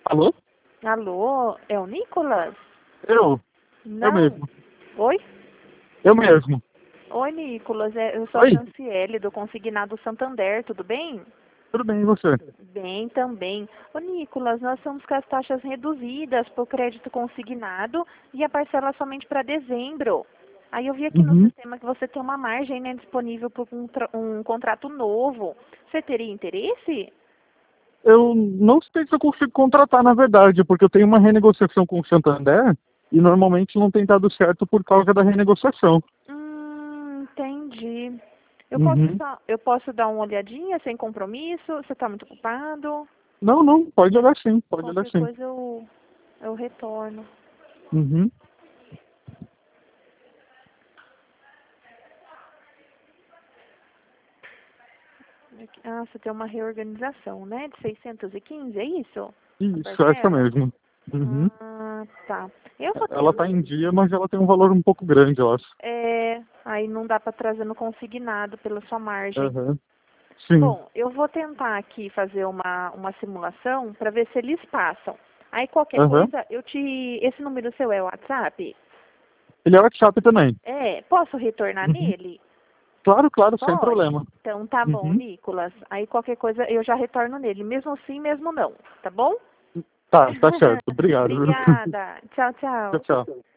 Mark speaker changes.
Speaker 1: Alô?
Speaker 2: Alô, é o Nicolas?
Speaker 1: Eu? Eu
Speaker 2: Não.
Speaker 1: mesmo.
Speaker 2: Oi?
Speaker 1: Eu mesmo.
Speaker 2: Oi, Nicolas. Eu sou a
Speaker 1: Oi?
Speaker 2: Franciele, do Consignado Santander, tudo bem?
Speaker 1: Tudo bem, e você?
Speaker 2: Bem também. Ô, Nicolas, nós estamos com as taxas reduzidas para o crédito consignado e a parcela somente para dezembro. Aí eu vi aqui no
Speaker 1: Uhum.
Speaker 2: sistema que você tem uma margem, né, disponível para um contrato novo. Você teria interesse?
Speaker 1: Eu não sei se eu consigo contratar, na verdade, porque eu tenho uma renegociação com o Santander e normalmente não tem dado certo por causa da renegociação.
Speaker 2: Entendi.
Speaker 1: Uhum.
Speaker 2: Eu posso dar uma olhadinha sem compromisso? Você está muito ocupado?
Speaker 1: Não, não, pode olhar sim, pode olhar
Speaker 2: Qualquer
Speaker 1: sim.
Speaker 2: coisa eu retorno.
Speaker 1: Uhum.
Speaker 2: Ah, você tem uma reorganização, né? De 615, é isso? A
Speaker 1: Isso, essa
Speaker 2: parcela?
Speaker 1: mesmo. Uhum.
Speaker 2: Ah, tá. Eu vou
Speaker 1: Ela tá
Speaker 2: tentar.
Speaker 1: em dia, mas ela tem um valor um pouco grande, eu acho.
Speaker 2: Aí não dá para trazer no consignado pela sua margem.
Speaker 1: Aham. Sim.
Speaker 2: Bom, eu vou tentar aqui fazer uma simulação para ver se eles passam. Aí qualquer
Speaker 1: Aham.
Speaker 2: coisa, esse número seu é o WhatsApp?
Speaker 1: Ele é WhatsApp também.
Speaker 2: Posso retornar
Speaker 1: Uhum.
Speaker 2: nele?
Speaker 1: Claro, claro, sem
Speaker 2: Pode?
Speaker 1: problema.
Speaker 2: Então tá bom,
Speaker 1: Uhum.
Speaker 2: Nicolas. Aí qualquer coisa eu já retorno nele, mesmo sim, mesmo não, tá bom?
Speaker 1: Tá certo. Obrigado.
Speaker 2: Obrigada. Tchau,
Speaker 1: Tchau,
Speaker 2: tchau.
Speaker 1: tchau.